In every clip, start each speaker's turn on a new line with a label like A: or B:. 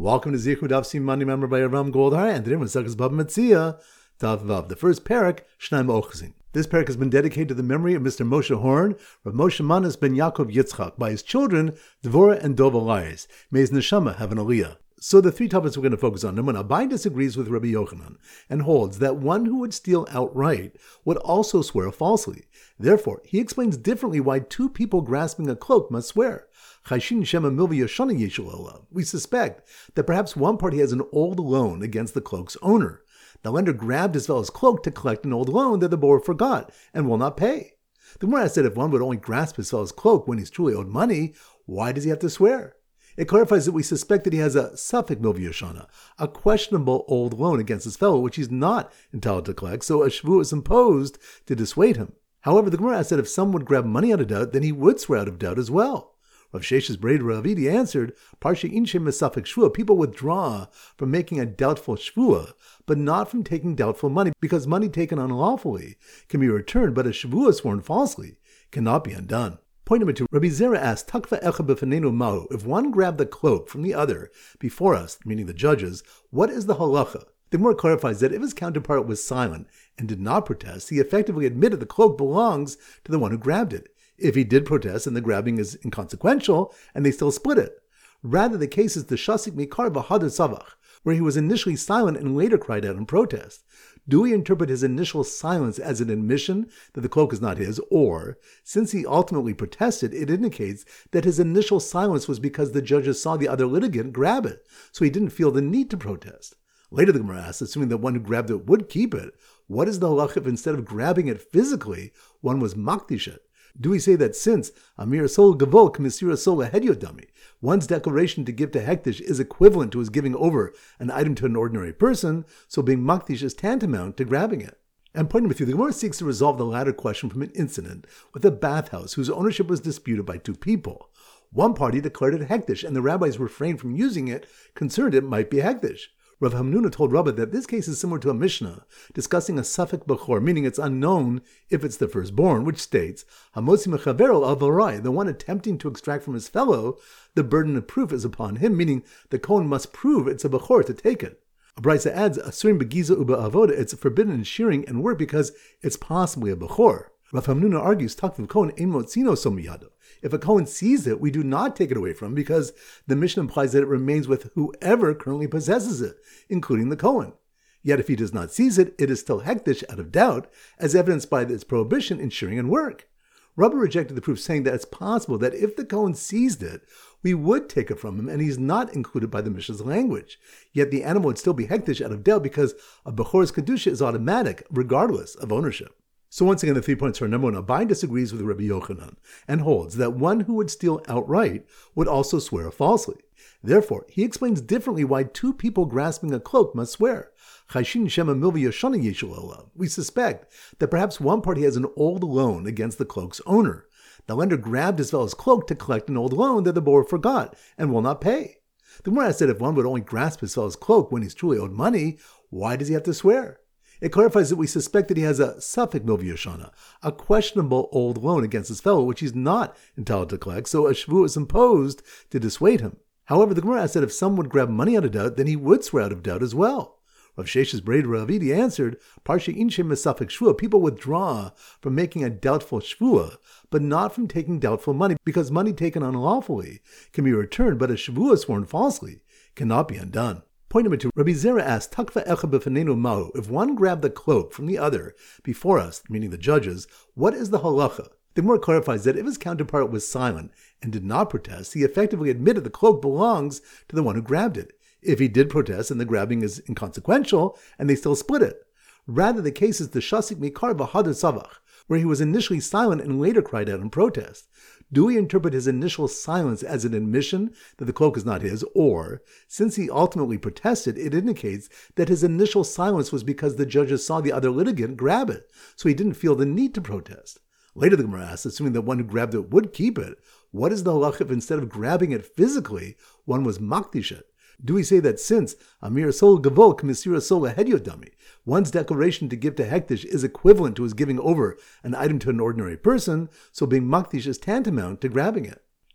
A: Welcome to Zichud Daf Siman member by Avraham Goldhar, and today we're Maseches Bava Metzia, Daf Vav. The first parak, Shnaim Ochzin. This parak has been dedicated to the memory of Mr. Moshe Horn, Rav Moshe Manas ben Yaakov Yitzchak, by his children, Dvorah and Dov Elias. May his neshama have an aliyah. So the three topics we're going to focus on. Number one, Abai disagrees with Rabbi Yochanan and holds that one who would steal outright would also swear falsely. Therefore, he explains differently why two people grasping a cloak must swear. We suspect that perhaps one party has an old loan against the cloak's owner. The lender grabbed his fellow's cloak to collect an old loan that the borrower forgot and will not pay. The Gemara said if one would only grasp his fellow's cloak when he's truly owed money, why does he have to swear? It clarifies that we suspect that he has a safek milvi yashana, a questionable old loan against his fellow, which he's not entitled to collect, so a shvu is imposed to dissuade him. However, the Gemara said if someone would grab money out of doubt, then he would swear out of doubt as well. Rav Shesh's braid Ravidi answered, Parsha Inshe Mesafek Shvua, people withdraw from making a doubtful shvua, but not from taking doubtful money, because money taken unlawfully can be returned, but a shvua sworn falsely cannot be undone. Point number two, Rabbi Zera asked, Takva echa b'fanenu mahu, if one grabbed the cloak from the other before us, meaning the judges, what is the halacha? The Gemara clarifies that if his counterpart was silent and did not protest, he effectively admitted the cloak belongs to the one who grabbed it. If he did protest and the grabbing is inconsequential and they still split it. Rather, the case is the Shasik Mikar V'Hadar Savach, where he was initially silent and later cried out in protest. Do we interpret his initial silence as an admission that the cloak is not his, or, since he ultimately protested, it indicates that his initial silence was because the judges saw the other litigant grab it, so he didn't feel the need to protest? Later the Gemara asks, assuming that one who grabbed it would keep it, what is the halach if instead of grabbing it physically, one was makdish it? Do we say that since Amir Sol Gavol K'misira Sol Hedyodami, one's declaration to give to Hektish is equivalent to his giving over an item to an ordinary person, so being Makdish is tantamount to grabbing it? And point number three, the Gemara seeks to resolve the latter question from an incident with a bathhouse whose ownership was disputed by two people. One party declared it Hektish, and the rabbis refrained from using it, concerned it might be Hektish. Rav Hamnuna told Rabbah that this case is similar to a Mishnah discussing a Safek Bechor, meaning it's unknown if it's the firstborn, which states, Hamosi Mechavero al Varai, the one attempting to extract from his fellow, the burden of proof is upon him, meaning the Kohen must prove it's a Bechor to take it. Abraisa adds, Asurim Begiza Uba Avoda, it's forbidden in shearing and work because it's possibly a Bechor. Rav Hamnuna argues, Takvav Kohen ein motzino somiyado. If a Kohen sees it, we do not take it away from him because the Mishnah implies that it remains with whoever currently possesses it, including the Kohen. Yet if he does not seize it, it is still hektish out of doubt, as evidenced by its prohibition in shearing and work. Rabbah rejected the proof, saying that it's possible that if the Kohen seized it, we would take it from him, and he's not included by the Mishnah's language. Yet the animal would still be hektish out of doubt because a Bechor's Kedusha is automatic, regardless of ownership. So once again, the 3 points are: number one, Abai disagrees with Rabbi Yochanan and holds that one who would steal outright would also swear falsely. Therefore, he explains differently why two people grasping a cloak must swear. We suspect that perhaps one party has an old loan against the cloak's owner. The lender grabbed his fellow's cloak to collect an old loan that the borrower forgot and will not pay. The Gemara said if one would only grasp his fellow's cloak when he's truly owed money, why does he have to swear? It clarifies that we suspect that he has a safek milvi yashana, a questionable old loan against his fellow, which he's not entitled to collect, so a shvu is imposed to dissuade him. However, the Gemara said if someone would grab money out of doubt, then he would swear out of doubt as well. Rav Shesh's braid Ravidi answered, Parsha Inshe Mesafek Shvua, people withdraw from making a doubtful shvua, but not from taking doubtful money, because money taken unlawfully can be returned, but a shvua sworn falsely cannot be undone. Point number two, Rabbi Zera asked, Takva echa b'fanenu mahu, if one grabbed the cloak from the other before us, meaning the judges, what is the halacha? The Gemara clarifies that if his counterpart was silent and did not protest, he effectively admitted the cloak belongs to the one who grabbed it. If he did protest and the grabbing is inconsequential and they still split it. Rather, the case is the Shasik Mikar V'Hadar Savach, where he was initially silent and later cried out in protest. Do we interpret his initial silence as an admission that the cloak is not his, or, since he ultimately protested, it indicates that his initial silence was because the judges saw the other litigant grab it, so he didn't feel the need to protest? Later the Gemara asks, assuming that one who grabbed it would keep it, what is the halach if instead of grabbing it physically, one was makdish it? Do we say that since Amir Sol Gavol K'misira Sol Hedyodami, one's declaration to give to Hektish is equivalent to his giving over an item to an ordinary person, so being Makdish is tantamount to grabbing it?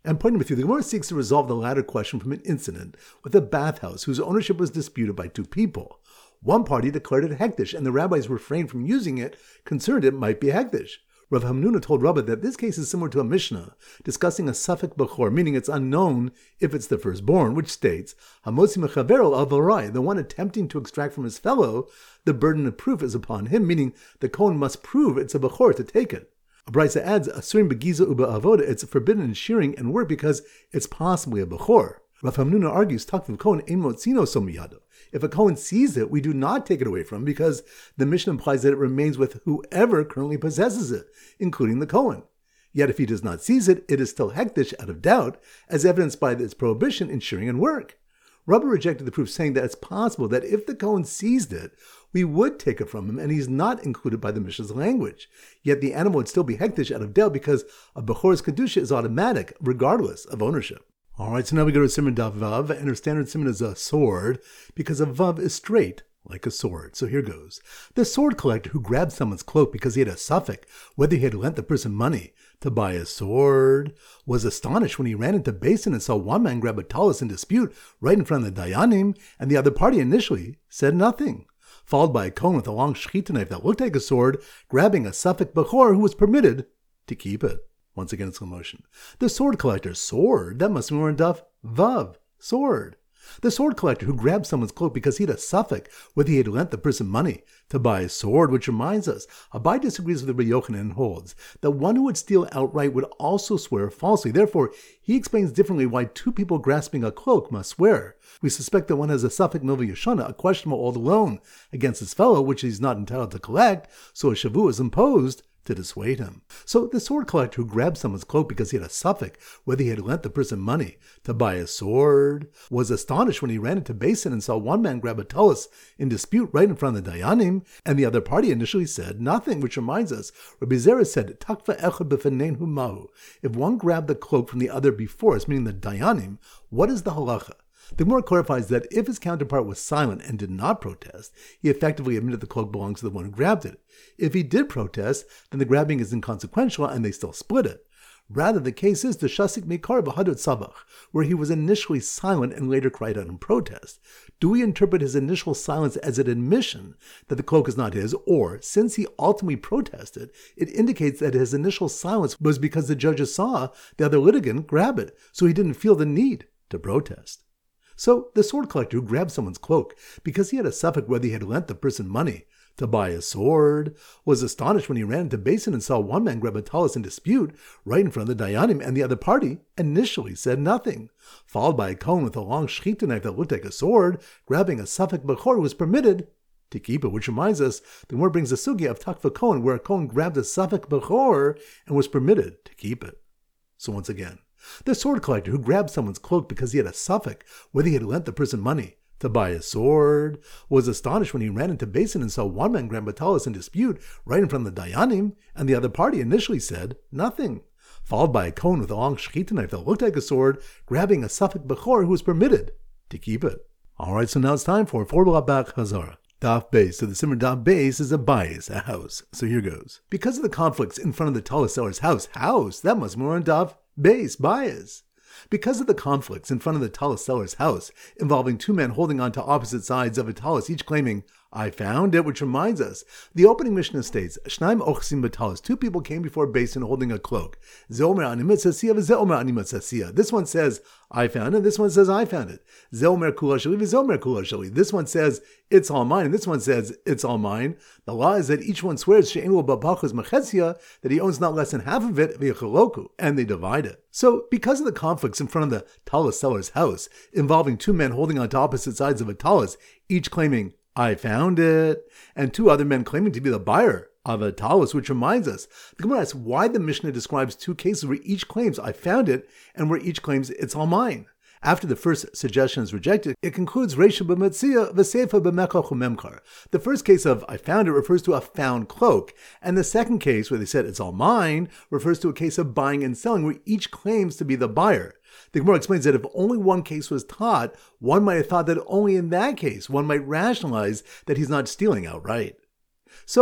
A: And point number 3, the Gemara seeks to resolve the latter question from an incident with a bathhouse whose ownership was disputed by two people. One party declared it hektish, and the rabbis refrained from using it, concerned it might be hektish. Rav Hamnuna told Rabbah that this case is similar to a Mishnah discussing a Safek Bechor, meaning it's unknown if it's the firstborn, which states, Hamosi Mechavero al Varai, the one attempting to extract from his fellow, the burden of proof is upon him, meaning the Kohen must prove it's a Bechor to take it. Abraisa adds, Asurim begiza uba avoda, it's forbidden in shearing and work because it's possibly a Bechor. Rav Hamnuna argues, Takvav Kohen ein motzino somiyado. If a Kohen sees it, we do not take it away from him because the Mishnah implies that it remains with whoever currently possesses it, including the Kohen. Yet if he does not seize it, it is still hektish out of doubt, as evidenced by its prohibition in shearing and work. Rabbah rejected the proof, saying that it's possible that if the Kohen seized it, we would take it from him, and he's not included by the Mishnah's language. Yet the animal would still be hektish out of doubt because a Bechor's Kedusha is automatic, regardless of ownership. Alright, so now we go to Siman Daf Vav, and our standard Siman is a sword, because a Vav is straight, like a sword. So here goes. The sword collector who grabbed someone's cloak because he had a suffix, whether he had lent the person money to buy a sword, was astonished when he ran into Basin and saw one man grab a talus in dispute right in front of the Dayanim, and the other party initially said nothing. Followed by a Kohen with a long shechita knife that looked like a sword, grabbing a suffix Bechor who was permitted to keep it. Once again in slow motion. The sword collector, sword, that must be more in Daf Vav, sword. The sword collector who grabbed someone's cloak because he had a suffix, whether he had lent the person money to buy a sword, which reminds us, Abai disagrees with Rabbi Yochanan and holds that one who would steal outright would also swear falsely. Therefore, he explains differently why two people grasping a cloak must swear. We suspect that one has a suffix milva yashana, a questionable old loan against his fellow, which he's not entitled to collect, so a shavu is imposed to dissuade him. So the sword collector who grabbed someone's cloak because he had a suffix, whether he had lent the person money to buy a sword, was astonished when he ran into Basin and saw one man grab a talus in dispute right in front of the Dayanim, and the other party initially said nothing, which reminds us, Rabbi Zera said, Takva echad b'fenein hu mahu. If one grabbed the cloak from the other before us, meaning the Dayanim, what is the halacha? The Gemara clarifies that if his counterpart was silent and did not protest, he effectively admitted the cloak belongs to the one who grabbed it. If he did protest, then the grabbing is inconsequential and they still split it. Rather, the case is the Shasik Mikar Bahadut Sabach, where he was initially silent and later cried out in protest. Do we interpret his initial silence as an admission that the cloak is not his, or, since he ultimately protested, it indicates that his initial silence was because the judges saw the other litigant grab it, so he didn't feel the need to protest? So the sword collector who grabbed someone's cloak because he had a suffix whether he had lent the person money to buy a sword was astonished when he ran into Basin and saw one man grab a talus in dispute right in front of the Dayanim, and the other party initially said nothing. Followed by a Kohen with a long shechita knife that looked like a sword, grabbing a suffix Bechor was permitted to keep it, which reminds us, the Gemara brings the sugya of Takva Kohen, where a Kohen grabbed a suffix Bechor and was permitted to keep it. So once again, the sword collector who grabbed someone's cloak because he had a suffix, whether he had lent the person money to buy a sword, was astonished when he ran into Basin and saw one man grab a talus in dispute right in front of the Dayanim, and the other party initially said nothing. Followed by a Kohen with a long shechita knife that looked like a sword, grabbing a suffix Bechor who was permitted to keep it. Alright, so now it's time for Bach Hazara. Daf Beis. So the Simmer Daf Beis is a bayis, a house. So here goes. Because of the conflicts in front of the talus seller's house, that must be more on Daf Beis, bayis. Because of the conflicts in front of the talus seller's house, involving two men holding on to opposite sides of a talus, each claiming, I found it, which reminds us, the opening Mishnah states, Shnaim ochsim b'talus, two people came before Basin holding a cloak. Zeomer animat sasiyah v'zeomer animat sasiyah. This one says, I found it, this one says, I found it. Zeomer kula shali v'zeomer kula shali. This one says, it's all mine, and this one says, it's all mine. The law is that each one swears, she'enu b'pachos mechesiyah, that he owns not less than half of it, v'yachaloku, and they divide it. So, because of the conflicts in front of the talus seller's house, involving two men holding on to opposite sides of a talus, each claiming, I found it, and two other men claiming to be the buyer of a talus, which reminds us, the Gemara asks why the Mishnah describes two cases where each claims, I found it, and where each claims, it's all mine. After the first suggestion is rejected, it concludes Reisha b'metzia v'seifa b'mekach u'memkar. The first case of I found it refers to a found cloak, and the second case where they said it's all mine refers to a case of buying and selling where each claims to be the buyer. The Gemara explains that if only one case was taught, one might have thought that only in that case one might rationalize that he's not stealing outright. So,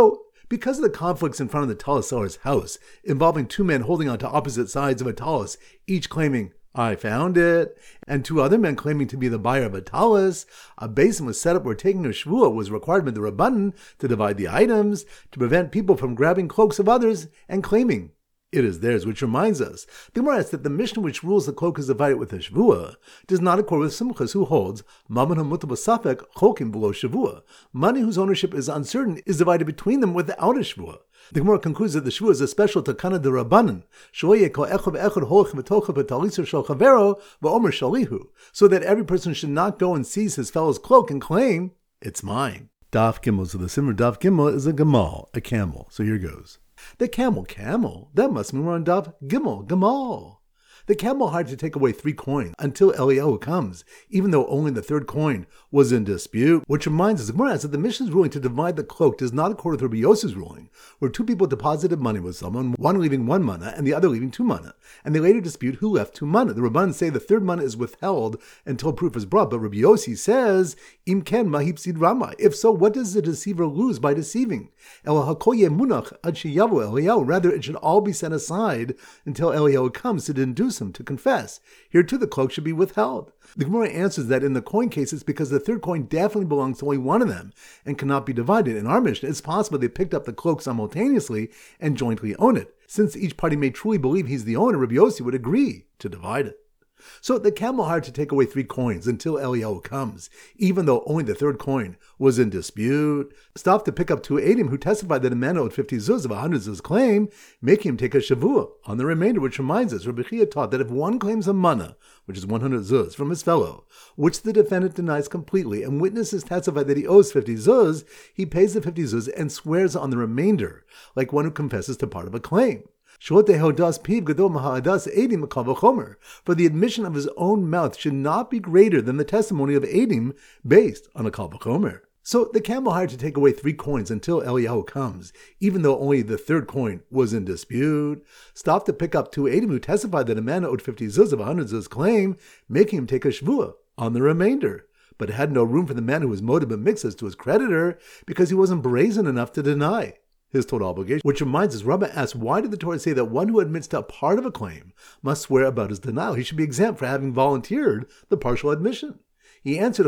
A: Because of the conflicts in front of the talus seller's house, involving two men holding onto opposite sides of a talus, each claiming, "I found it," and two other men claiming to be the buyer of a talus, a basin was set up where taking a shvuah was required by the Rabbanan to divide the items, to prevent people from grabbing cloaks of others and claiming it is theirs, which reminds us, the Gemara asks that the Mishnah which rules the cloak is divided with a shvuah does not accord with Simchas, who holds Mammon hamutar b'safek chokim below shvuah. Money whose ownership is uncertain is divided between them without a shvuah. The Gemara concludes that the shvuah is a special takana de Rabbanan, so that every person should not go and seize his fellow's cloak and claim, "It's mine." Daf Gimel, so the Simmer Daf Gimel is a gamal, a camel. So here goes. The camel, that must mean we're on Daf Gimel, gamal. The camel hired to take away 3 coins until Eliyahu comes, even though only the 3rd coin was in dispute. Which reminds us, the Gemara asks that the Mishnah's ruling to divide the cloak does not accord with Rabbi Yossi's ruling, where 2 people deposited money with someone, one leaving 1 mana and the other leaving 2 mana, and they later dispute who left 2 mana. The Rabbanan say the 3rd mana is withheld until proof is brought, but Rabbi Yossi says, "Im ken mahipsid rama." If so, what does the deceiver lose by deceiving? Rather, it should all be set aside until Eliyahu comes to induce him to confess. Here too the cloak should be withheld. The Gemara answers that in the coin case it's because the 3rd coin definitely belongs to only one of them and cannot be divided. In our Mishnah, it's possible they picked up the cloak simultaneously and jointly own it. Since each party may truly believe he's the owner, Rabbi Yossi would agree to divide it. So the camel hired to take away 3 coins until Eliyahu comes, even though only the 3rd coin was in dispute. Stopped to pick up 2 Eidim who testified that a man owed 50 zuz of 100 zuz claim, making him take a shavua on the remainder, which reminds us, Rabbi Chia taught that if one claims a mana, which is 100 zuz, from his fellow, which the defendant denies completely, and witnesses testify that he owes 50 zuz, he pays the 50 zuz and swears on the remainder, like one who confesses to part of a claim. For the admission of his own mouth should not be greater than the testimony of Eidim based on a kal v'chomer. So the camel hired to take away 3 coins until Eliyahu comes, even though only the 3rd coin was in dispute. Stopped to pick up 2 Eidim who testified that a man owed 50 zuz of 100 zuz claim, making him take a shvuah on the remainder. But it had no room for the man who was motive b'mixas to his creditor because he wasn't brazen enough to deny his total obligation. Which reminds us, Rabbah asks, why did the Torah say that one who admits to a part of a claim must swear about his denial? He should be exempt for having volunteered the partial admission. He answered,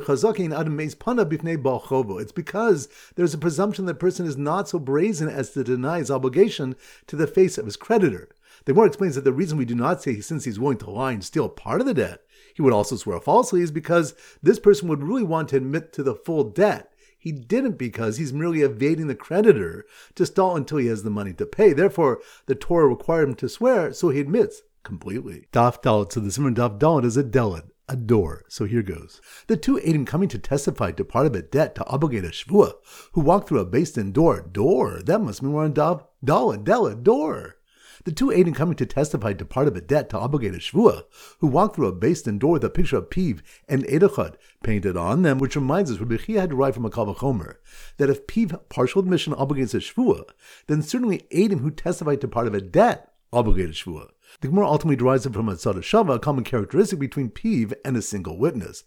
A: it's because there's a presumption that the person is not so brazen as to deny his obligation to the face of his creditor. The Gemara explains that the reason we do not say, since he's willing to lie and steal part of the debt, he would also swear falsely, is because this person would really want to admit to the full debt. He didn't because he's merely evading the creditor to stall until he has the money to pay. Therefore, the Torah required him to swear, so he admits completely. Daf Dalet, so the Simon Daf Dalet is a deled, a door. So here goes. The 2 Eidim coming to testify to part of a debt to obligate a shvuah, who walked through a based-in door. That must mean we're on Daf Dalet, deled, door. The 2 Eidim coming to testify to part of a debt to obligate a shvuah, who walked through a based-in door with a picture of Piv and Edachad painted on them, which reminds us, Rabbi Chia had derived from a kal v'chomer, that if Piv partial admission obligates a shvuah, then certainly Eidim who testified to part of a debt obligate a shvuah. The Gemara ultimately derives it from a tzad shava, a common characteristic between Piv and a single witness,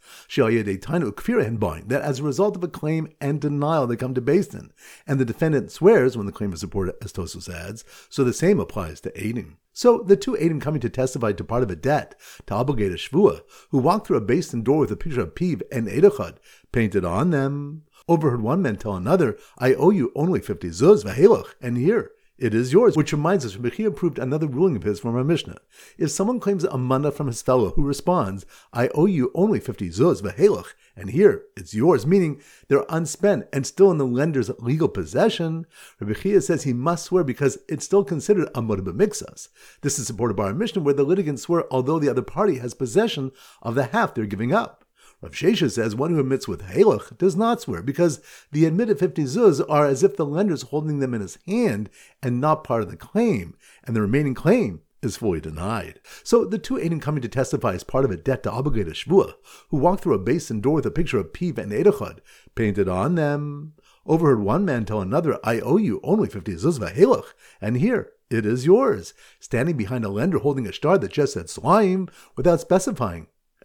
A: that as a result of a claim and denial they come to Beis-Din, and the defendant swears when the claim is supported, as Tosfos adds, so the same applies to Eidim. So the 2 Eidim coming to testify to part of a debt to obligate a shvuah, who walked through a Beis-Din door with a picture of Piv and Edachad painted on them, overheard one man tell another, "I owe you only 50 zuz v'helach, and here it is yours," which reminds us, Rabbi Chia proved another ruling of his from our Mishnah. If someone claims a mana from his fellow who responds, "I owe you only 50 zuz v'helach, and here it's yours," meaning they're unspent and still in the lender's legal possession, Rabbi Chia says he must swear because it's still considered a moed b'mixas. This is supported by our Mishnah where the litigants swear although the other party has possession of the half they're giving up. Rav Shesha says one who admits with halach does not swear because the admitted 50 zuz are as if the lender is holding them in his hand and not part of the claim, and the remaining claim is fully denied. So the 2 Eidim coming to testify as part of a debt to obligate a shvuah, who walked through a Beis-Din door with a picture of Piv and Edachad painted on them, overheard one man tell another, "I owe you only 50 zuz v'helach, and here it is yours," standing behind a lender holding a star that just said Slaim without specifying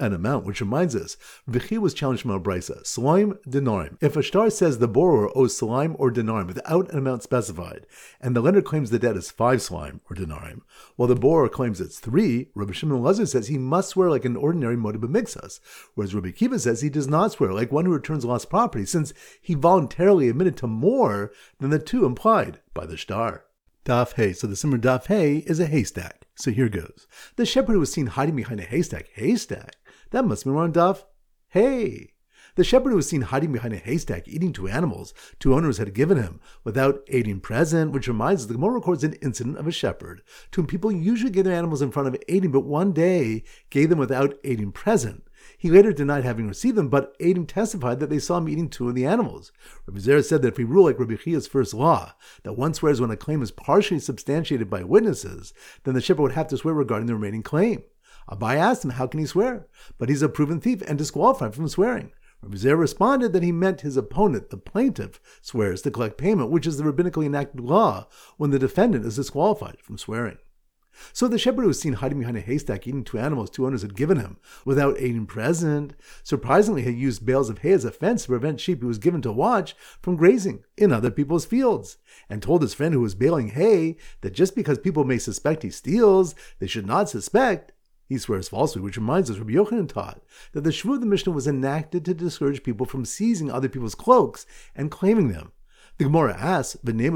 A: an amount, which reminds us, V'chi was challenged from a brisa, Salaim dinarim. If a shtar says the borrower owes Salaim or dinarim without an amount specified, and the lender claims the debt is 5 Salaim or dinarim, while the borrower claims it's 3, Rabbi Shimon Elazar says he must swear like an ordinary moed b'mikzas, whereas Rabbi Akiva says he does not swear like one who returns lost property, since he voluntarily admitted to more than the 2 implied by the shtar. Daf Hey. So the Simmer Daf Hey is a haystack. So here goes. The shepherd who was seen hiding behind a haystack. Haystack? That must be on Daf Hey. The shepherd who was seen hiding behind a haystack eating 2 animals 2 owners had given him without aiding present, which reminds us the Gemara records an incident of a shepherd to whom people usually gave their animals in front of aiding, but one day gave them without aiding present. He later denied having received them, but Adim testified that they saw him eating 2 of the animals. Rabbi Zera said that if we rule like Rabbi Chia's first law, that one swears when a claim is partially substantiated by witnesses, then the shepherd would have to swear regarding the remaining claim. Abai asked him, how can he swear? But he's a proven thief and disqualified from swearing. Rabbi Zera responded that he meant his opponent, the plaintiff, swears to collect payment, which is the rabbinically enacted law when the defendant is disqualified from swearing. So the shepherd who was seen hiding behind a haystack eating 2 animals 2 owners had given him without aiding present, surprisingly had used bales of hay as a fence to prevent sheep he was given to watch from grazing in other people's fields, and told his friend who was baling hay that just because people may suspect he steals, they should not suspect he swears falsely, which reminds us Rabbi Yochanan taught that the Shvu of the Mishnah was enacted to discourage people from seizing other people's cloaks and claiming them. The Gemara asks,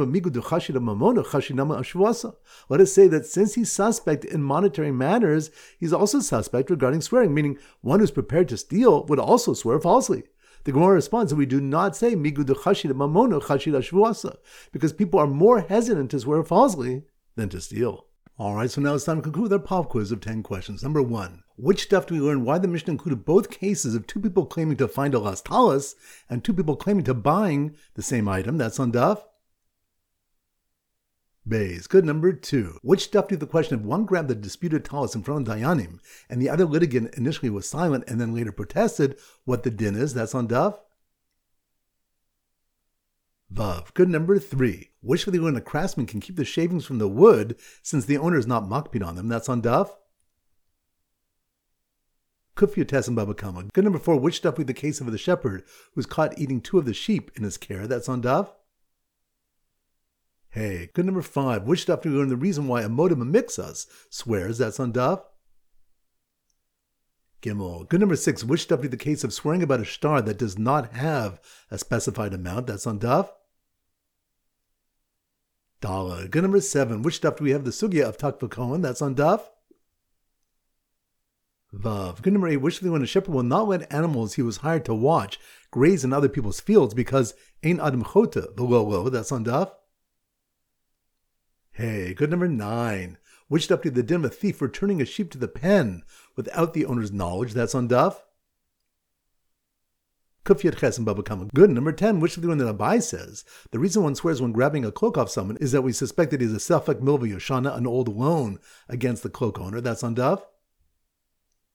A: let us say that since he's suspect in monetary matters, he's also suspect regarding swearing, meaning one who's prepared to steal would also swear falsely. The Gemara responds that we do not say because people are more hesitant to swear falsely than to steal. Alright, so now it's time to conclude our pop quiz of 10 questions. Number 1. Which stuff do we learn why the Mishnah included both cases of 2 people claiming to find a lost talis and 2 people claiming to buying the same item? That's on Daf Beis. Good. Number 2. Which stuff do the question of one grabbed the disputed talis in front of Dayanim and the other litigant initially was silent and then later protested what the din is? That's on Daf Vav. Good. Number 3. Which do they learn a craftsman can keep the shavings from the wood since the owner is not makpid on them? That's on Daf Kufyates and Baba Kama. Good. Number 4. Which stuff with the case of the shepherd who was caught eating 2 of the sheep in his care? That's on Daf Hey. Good. Number 5. Which stuff do we learn the reason why a moed b'mikzas swears? That's on Daf Gimel. Good. Number 6. Which stuff with the case of swearing about a shtar that does not have a specified amount? That's on Daf Dala. Good. Number 7. Which stuff do we have the sugya of takva kohen? That's on Daf Vav. Good. Number 8. Which do we when a shepherd will not let animals he was hired to watch graze in other people's fields because ein adam chota below? That's on Daf Hey. Good. Number 9. Which stuff did the din of a thief returning a sheep to the pen without the owner's knowledge? That's on Daf Kufyat Ches and Baba Kama. Good. Number 10. Which of the one that Abai says the reason one swears when grabbing a cloak off someone is that we suspect that he's a Safek Milva Yoshana, an old loan against the cloak owner? That's on Daf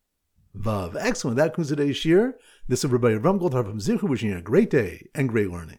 A: Vav. Excellent. That concludes today's shir. This is Rabbi Avram Goldhar from Zichu, wishing you a great day and great learning.